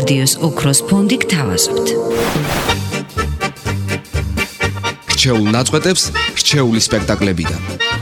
რადიოს ოქროს ფონდი გთავაზობთ. რჩეულ ნაწყვეტებს რჩეული სპექტაკლებიდან.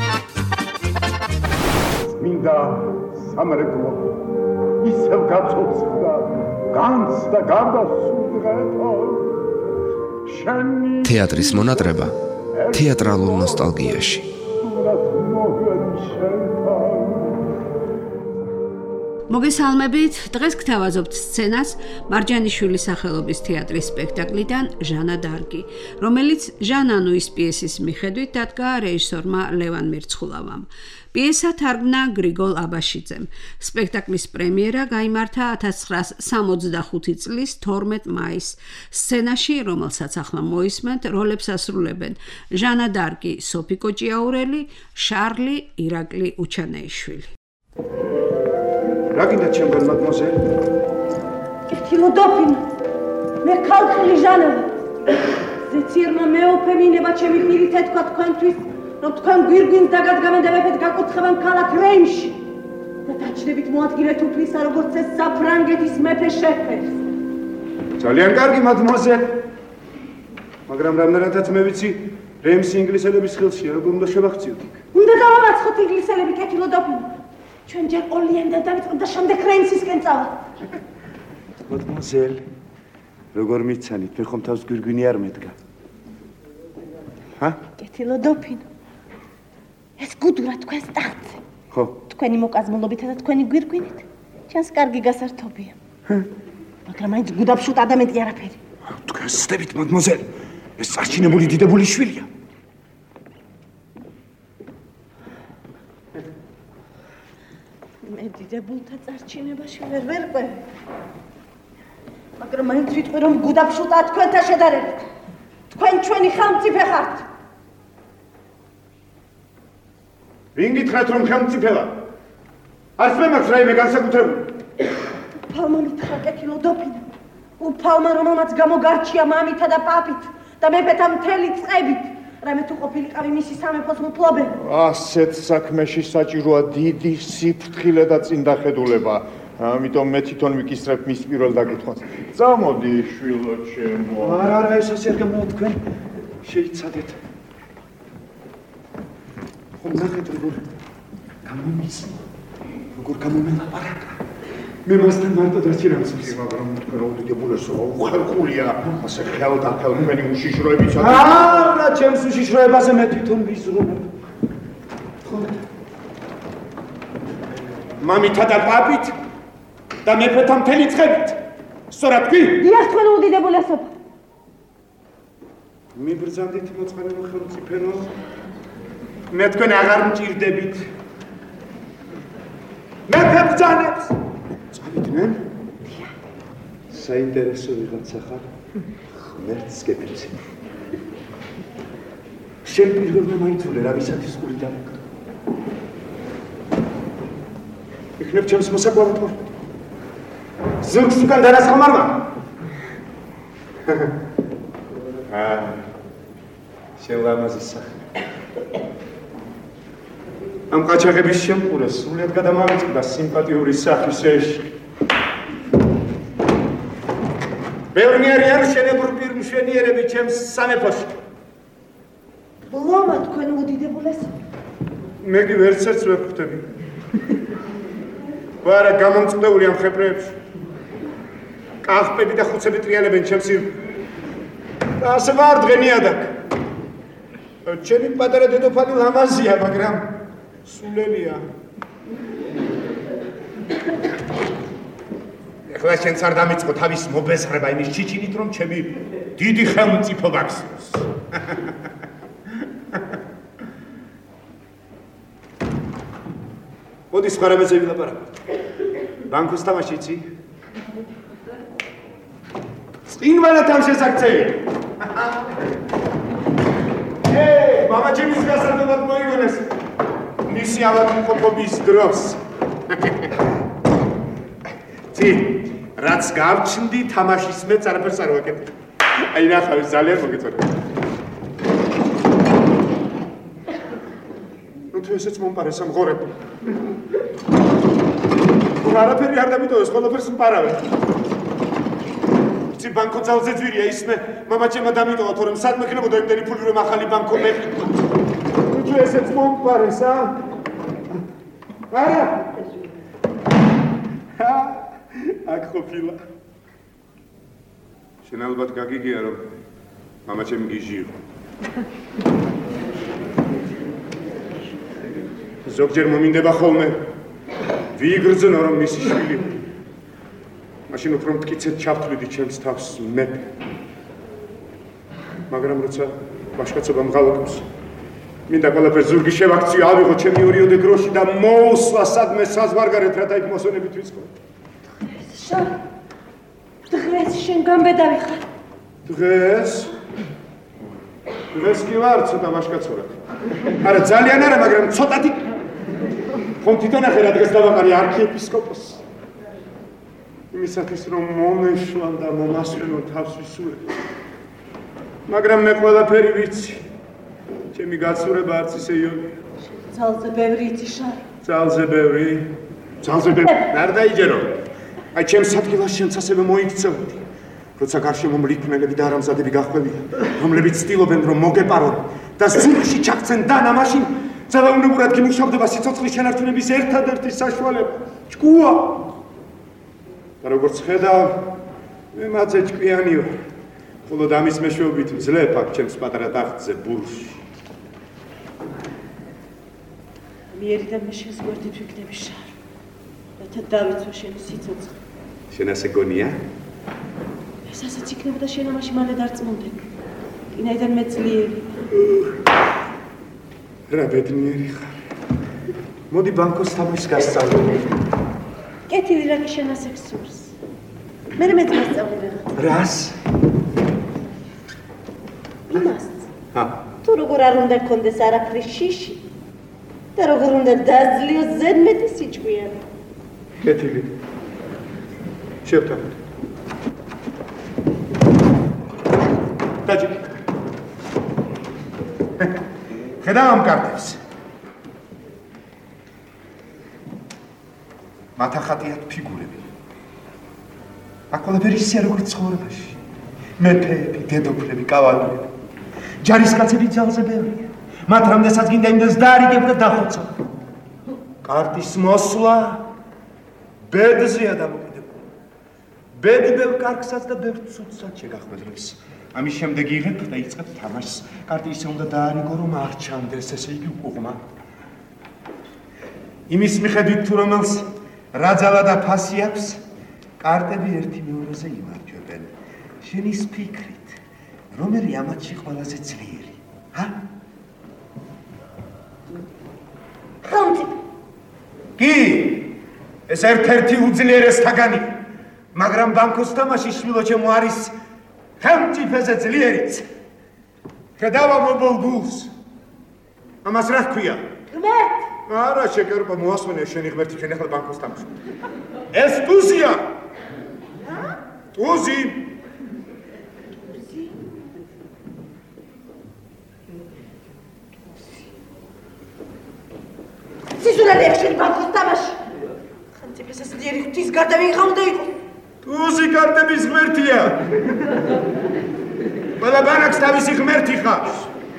მინდა სამრეკლო ისევ გაწოცხლდა განცდა გარდასულღეთა შენი თეატრის მონატრება თეატრალურ ნოსტალგიაში. მოგესალმებით, დღეს გთავაზობთ სცენას მარჯანიშვილის სახელობის თეატრის სპექტაკლიდან ჟანა დარგი, რომელიც ჟან ანუის პიესის მიხედვით დადგა რეჟისორმა ლევან მირცხულავამ. პიესა თარგმნა გრიგოლ აბაშიძემ. სპექტაკლის პრემიერა გაიმართა 1965 წლის 12 მაისს. სცენაში, რომელსაც ახლა მოისმენთ, როლებს ასრულებენ ჟანა დარგი, სოფიკო ჭიაურელი, შარლი, ირაკლი უჩანეიშვილი. რა გინდა ჩემგან მადმოზელ? კეთილო დოფინო, მე ქალწული ჟანელი. ზეციერმა მეოფე მინება ჩემი პირით ეთქვა თქვენთვის, რომ თქვენ გვირგვინს დაგადგამებთ გაკუთხებან ქალაქ რეიმში და დაჩნებით მოადგილეთ უფლისა, როგორც ეს საფრანგეთის მეფე შეფერს. ძალიან კარგი მადმოზელ. მაგრამ რამდენადაც მე ვიცი, რეიმსი ინგლისელების ხელშია, როგორ უნდა შევახციოთ იქ? უნდა დავამარცხოთ ინგლისელები, კეთილო დოფინო. ჩვენ ჯერ ოლიენდა დავიწყოთ და შემდეგ რეიმსისკენ წავალ. მადმოზელ, როგორ მიცანით, მე ხომ თავს გვირგვინი არ მედგა? კეთილო დოფინო. ეს გუდურა თქვენს ტახტზე. ხო. თქვენი მოკაზმულობითა და თქვენი გვირგვინით ჩვენს კარგი გასართობია. მაგრამ მაინც გუდაბშუთ ადამიანი არაფერი. თქვენ სცდებით, მადმოზელ. ეს წარჩინებული დიდებული შვილია. მე დიდებულთა წარჩინებაში ვერ ვერყვე. მაგრამ მაინც ვიტყვი, რომ გუდაბშუტა თქვენთან შედარებით. თქვენ ჩვენი ხელმწიფე ხართ. ვინ გითხრათ, რომ ხელმწიფეა? არც მე მაქვს რაიმე განსაკუთრებული. უფალმა მითხრა, კეთილო დოფინო. უფალმა, რომელმაც გამოგარჩია მამითა და პაპით და მეფეთა მთელი წყებით. რამე თუ ყოფილიყავი მისი სამეფოს მფლობელი. ასეთ საქმეში საჭიროა დიდი სიფრთხილე და წინდახედულება. ამიტომ მე თვითონ ვიკისრებ მის პირველ დაკითხვას. წამოდი, შვილო ჩემო. არა, ესეც არ გამოვა თქვენ. შეიცადეთ. ხომ ნახეთ როგორ გამომის. როგორ გამომელაპარაკა. მე მასთან მარტო დარჩირამსის. მაგრამ თქვენ უდიდებულესო, უხერხულია. ასე ხელდაფელ თქვენი უშიშროებისა. არა, ჩემს უშიშროებაზე მე თვითონ ვიზრუნებ. ხო. მამითა და პაპით და მეფეთა მთელი წყებით. სწორად კი? დიახ, თქვენ უდიდებულესობა. მიბრძანდით მოწყალება ხელმწიფენოს. მე თქვენ აღარ მჭირდებით. მეფე ბრძანებს. წავიდნენ? საინტერესო ვიღაცა ხარ. ღმერთს გეფიცე. შენ პირველმა მაინცულე რა ვისათვის გული დამოკრა. იქნებ ჩემს მოსაკვავად ვარ. ზურგს უკან დანასხმარმა. შევამაზი სახე. ამ ყაჩაღების შემყურეს სულად გადამავიწყდა სიმპათიური სახის ეში. ბევრი არიან შენებურ პირმშვენიერები ჩემს სამეფოში. ბლომა თქვენ უდიდებულესობა. მე კი ვერცერც ვერ ხვდები. ვარა გამომწყდეული ამ ხეპრეებში. კახპები და ხუცები ტრიალებენ ჩემს და ასე ვარ დღენიადაკ. ჩემი პატარა დედოფალი ლამაზია, მაგრამ სულელია. ეხლა შენც არ დამიწყო თავის მობეზღრება იმის ჩიჩინით, რომ ჩემი დიდი ხელმწიფო გახსოვს. მოდი სხვა რამეზე ვილაპარაკოთ. ბანკოს თამაში იცი? წინვალად ამ შესაქცევია. მამა ჩემის გასარდობად მოიგონეს. მისი ავადმყოფობის დროს. ცი, რაც გავჩნდი თამაშის მეც არაფერს არ ვაკეთებ. აი ნახავი ძალიან მოგეწონა. ნუ თუ ესეც მომპარეს ამ ღორებ. არაფერი არ დამიტოვეს, ყველაფერს მპარავენ. უცი ბანკო ძალზე ძვირია ისმე მამაჩემმა დამიტოვა თორემ სად მექნებოდა იმდენი ფული რომ ახალი ბანკო მეყიდო თუ ესეც მომყარეს არა აქ ყოფილა შენ ალბათ გაგიგია რომ მამაჩემი გიჟიო ზოგჯერ მომინდება ხოლმე ვიგრძნო რომ მისი შვილი მაშინ უფრო მტკიცედ ჩავთვლიდი ჩემს თავს მეფე მაგრამ როცა ბაშკაცობა მღალატებს მინდა ყველაფერს ზურგი შევაქციო ავიღო ჩემი 2 ოდე გროში და მოუსვა სადმე საზღვარგარეთ რათა იქ მოსონებით ვიცხო შა დღეს შენ გამბედავი ხარ დღეს კი ვარ ცოტა ბაშკაცურად არა ძალიან არა მაგრამ ცოტათი ხომ თვითონ ახლა დღეს დავაყარი არქიეპისკოპოსს იმისათვის რომ მომეშვან და მომასვენო თავს ვისურვებ მაგრამ მე ყველაფერი ვიცი ჩემი გაცურება არც ისე იონია ძალზე ბევრი იცი შარ ძალზე ბევრი არ დაიჯერო აი ჩემს ადგილას შენც ასევე მოიქცეოდი როცა გარშემო მლიქნელები და არამზადები გახვევია რომლებიც ცდილობენ რომ მოგეპარონ და ზურგში ჩაქცენ დანა მაშინ ძალაუნებურად გიმუშავდება სიცოცხლის შენარჩუნების ერთადერთი საშუალება ჭკუა და როგორც ხედავ მე მათზე ჭკვიანი ვარ ხოლო ამის მეშვეობით მძლებ აქ ჩემს პატარა ტახტზე ბურში მიერიდან მე შენს გვერდით ვიქნები შარ რათა დავიცვა შენი სიცოცხლე შენ ასე გონია ეს ასეც იქნებოდა შენ ამაში მალე დარწმუნდები ვინაიდან მე ძლიერი რა ბედნიერი ხარ მოდი ბანკოს თამაშს გასწავლე კეთილი რა შენ ასე გსურს მე მეც გასწავლე რას იმას თუ როგორ არ უნდა გქონდეს არაფრის შიში და როგორ უნდა დაძლიოს ზედმეტი სიჭკვიანი კეთილი შევთავაზე დაჭი ხედავ ამ კარტებს მათ ახატიათ ფიგურები აქ ყველაფერი ისეა როგორც ცხოვრებაში მეფეები დედოფლები კავალერები ჯარისკაცები ძალზე ბევრია მათ რამდენსაც გინდა იმდენს დაარიგებ და დახოცავ კარტის მოსვლა ბედზეა დამოკიდებული ბედი ბევრ კარგსაც და ბევრ ცუდსაც შეგახვედრებს ამის შემდეგ იღებ და იწყებ თამაშს კარტი ისე უნდა დაარიგო რომ არ ჩანდეს ესე იგი უყუღმა იმის მიხედვით თუ რომელს რა ძალა და ფასი აქვს კარტები ერთი მეორეზე იმარჯვებენ შენის ფიქრით რომელი ამათში ყველაზე ძლიერი ჰა ხომთი კი ეს ერთ-ერთი უძლიერესთაგანი მაგრამ ბანკოს თამაში შვილო ჩემო არის ხელმწიფეზე ძლიერიც ხედავ ამ ობოლ გულს ამას რა ჰქვია ღმერთ არა შეკერება მოასვენე შენი ღმერთი შენ ახლა ბანკოს თამაში ეს ტუზია ტუზი სიზურადი აქვს შენი ბანკოს თამაში ხელმწიფეზე ძლიერი ღვთის გარდა ვინ ხარ უნდა იყოს ტუზი კარტების ღმერთია ყველა ბანაკს თავისი ღმერთი ხავს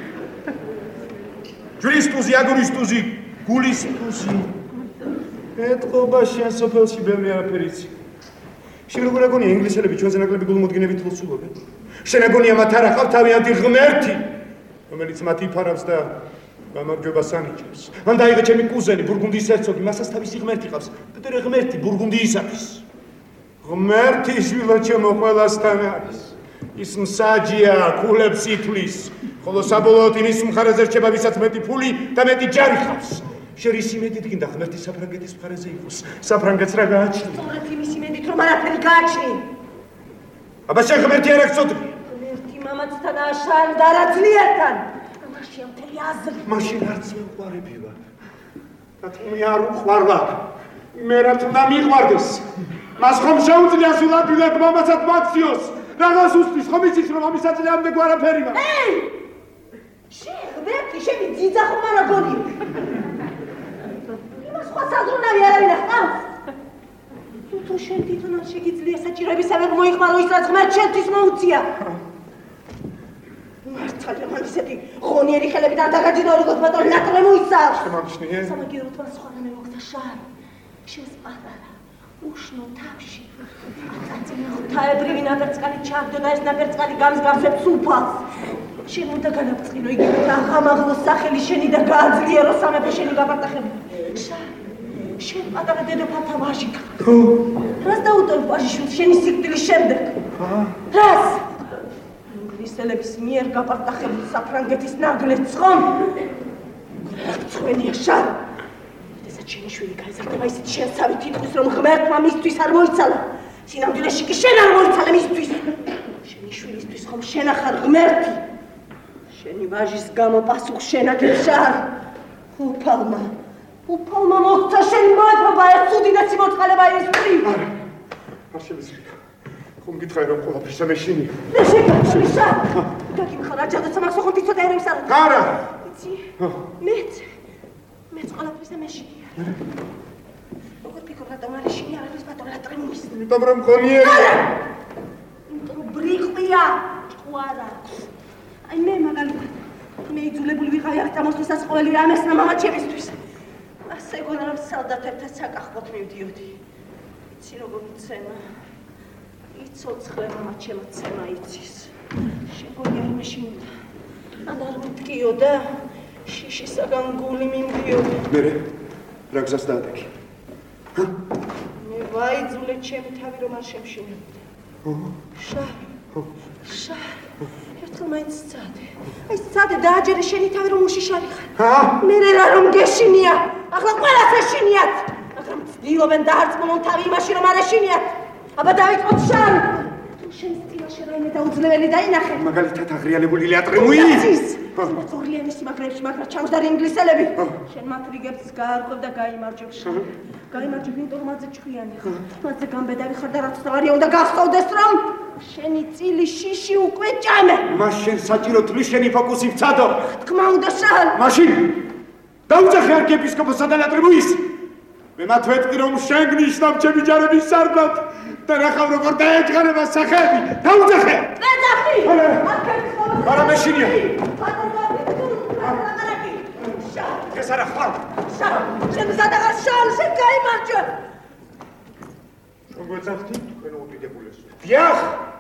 ჯვრის ტუზი აგურის ტუზი გულის ტუზი ეთყობა შენ სოფელში ბევრი არაფერი იცი შენ როგორ აგონია ინგლისელები ჩვენზე ნაკლები გულმოდგინებით ლოცულობენ შენ აგონია მათ არ ახავთ თავიანთი ღმერთი რომელიც მათ იფარავს და გამარჯვებას ანიჭებს ან დაიღე ჩემი კუზენი ბურგუნდიის ჰერცოგი მასაც თავისი ღმერთი ყავს პეტერე ღმერთი ბურგუნდიისათვის ღმერთი შვილო ჩემო ყველასთან არის ის მსაჯია ქულებს ითვლის ხოლო საბოლოოდ იმის მხარეზე რჩება ვისაც მეტი ფული და მეტი ჯარი ხავს შენ ის იმედით გინდა ღმერთი საფრანგეთის მხარეზე იყოს საფრანგეთს რა გააჩნია სწორედ იმის იმედით რომ არაფერი გააჩნია აბა შენ ღმერთი არ აქვს ცოდვი ღმერთი მამაცთან აშან და რა ძლიერთან ამაშია მთელი აზრი მაშინ არც მეუყვარები ვარ და თუ მე არ უყვარლად მე რა თქმა მიყვარდეს მას ხომ შეუძლია სულადვილად მამაცად მაქციოს რაღაც უსწრის ხომ იცის რომ ამის აწლამდე გვარაფერი ვარ ეი შენ ღმერთი შენი ძიძა ხომ არა გონი იმას სხვა საზრუნავი არავინ ახავს თუ თუ შენ თვითონ არ შეგიძლია საჭიროებისამებრ მოიხმარო ის რაც ღმერთ შენთვის მოუწია. მართალია მან ისეთი ღონიერი ხელები და დაგაჯირო როგორც ბატონი ლატრემუისა. შემამჩნიე. სამაგიეროდ მას სხვა რამე მოხდა შარ. შენს პატარა უშნო თავში. აწაწინა ღვთაებრივი ნაბერწკალი ჩაგდო და ეს ნაბერწკალი გამსგავსებს უფალს. შენ უნდა განაგწინო იგივე და აღამაღლოს სახელი შენი და გააძლიერო სამეფო შენი გაპარტახებული. შარ შენ პატარა დედოფალთა ვაჟი ხარ. რას დაუტოვებ ვაჟიშვილს შენი სიკვდილის შემდეგ? რას? ინგლისელების მიერ გაპარტახებული საფრანგეთის ნაგლეც ხომ? რაცხვენია შარ. ესეც შენი შვილი გაიზარდება ისეთ შენსავი თითქოს რომ ღმერთმა მისთვის არ მოიცალა. სინამდვილეში კი შენ არ მოიცალე მისთვის. შენი შვილისთვის ხომ შენ ახარ ღმერთი. შენი ვაჟის გამო პასუხს შენ აგებ შარ. უფალმა მოხდა შენ მოეთმობა ეს უდიდესი მოწყალება ესწრი. არა. არ შემიძლია. ხომ გითხარი რომ ყველაფერსა მეშინია. მე შეგაჩვი შარ. გაგიმხარ აჯადოცა მაგ სოხონთი ცოტა ერევს არა. არა. იცი? მეც ყველაფერსა მეშინია. როგორ ფიქრობ რატომ არ ეშინია არის ბატონ ლატრემუის? იმიტომ რომ ღონიერია. იმიტომ რომ ბრიყვია. ჭყვარა. აი მე მაგალითად მე იძულებული ვიყავი აქ წამოსვლისას ყოველი რამეს და მამაჩემისთვის. ასე გონა რომ სალდათებთან საკახბოთ მივდიოდი. იცი როგორ მცემა. იცოცხლე მამაჩემა ცემა იცის. შეგონია რომ მეშინოდა. ან არ მткиოდა. შიშისაგან გული მიმდიოდა. მერე რა გზას დაადგე? მე ვაიძულე ჩემი თავი რომ არ შემშინებდა. შარ. ერთხელ მაინც სცადე. აი სცადე დააჯერე შენი თავი რომ უშიშარი ხარ. მერე რა რომ გეშინია. ახლა ყველას ეშინიათ. მაგრამ ცდილობენ დაარწმუნონ თავი იმაში რომ არ ეშინიათ. აბა დავიწყოთ შარ. შენ სტილაში რაიმე დაუძლეველი დაინახე. მაგალითად აღრიალებული ლატრემუი. ორლიანის სიმაგრეებში მაგრამ ჩამსდარი ინგლისელები. შენ მათ რიგებს გაარკვევ და გაიმარჯვებ. გაიმარჯვებ იმიტომ რომ მათზე ჭკვიანი ხარ. მათზე გამბედარი ხარ და რაც თავარია უნდა გახსოვდეს რომ შენი წილი შიში უკვე ჭამე. მას შენ საჭირო თვლის შენი ფოკუსი ვცადო. თქმა უნდა შარ. მაშინ დაუძახე არქიეპისკოპოსსა და ლატრემუის. მე მათ ვეტყვი რომ შენ გნიშნავ ჩემი ჯარების სარდლად და ნახავ როგორ დაეჯღარება სახეები. დაუძახე. ეძახი. არა მეშინია. შარ. ეს არა ხარ. შარ. შენ მზადაღარ შარ, შენ გაიმარჯვებ. მოგვეძახთი თქვენ უდიდებულეს. დიახ.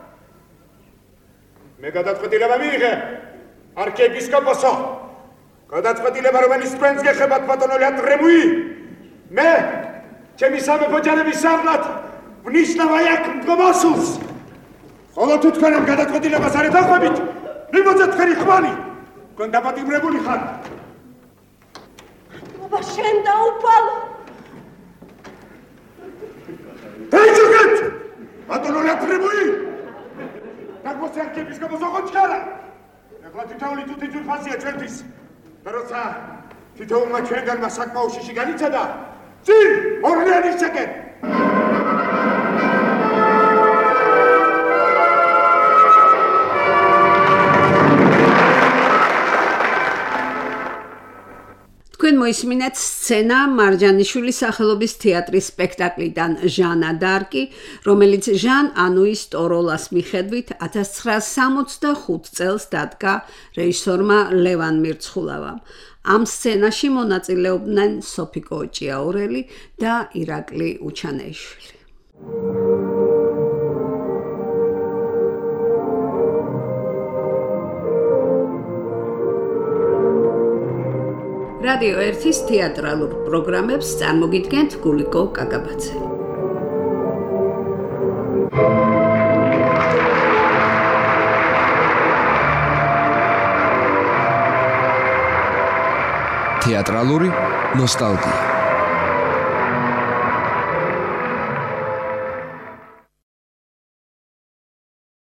მე გადაწყვეტილება მიიღე. არქიეპისკოპოსო. გადაწყვეტილება რომელიც თქვენს გეხებათ ბატონო ლატრემუი. მე ჩემი სამეფო ჯარების სარდლად ვნიშნავ აი აქ მდგომასულს. ხოლო თუ თქვენ ამ გადაწყვეტილებას არ ეთანხმებით, მივოძეთ თქვენი ხვანი. თქვენ დაპატიმრებული ხართ. აბა შენ დაუფალ. დაიჯერეთ! ბატონო ლატრემუი! დაგმოსე არქიეპისკოპოსო ხოჩქარა. ეხლა თითოეული თვითონ ფასია ჩვენთვის. და როცა თითოეულმა ჩვენგანმა საკმაო შიში განიცადა, წინ ორლეანის შეკენ. თქვენ მოისმინეთ სცენა მარჯანიშვილის სახელობის თეატრის სპექტაკლიდან ჟანა დარკი, რომელიც ჟან ანუის ტოროლას მიხედვით 1965 წელს დადგა რეჟისორმა ლევან მირცხულავამ. ამ სცენაში მონაწილეობდნენ სოფიკო ჭიაურელი და ირაკლი უჩანეიშვილი. რადიო 1-ის თეატრალურ პროგრამებს წარმოგიდგენთ გულიკო კაკაბაძე. თეატრალური ნოსტალგია.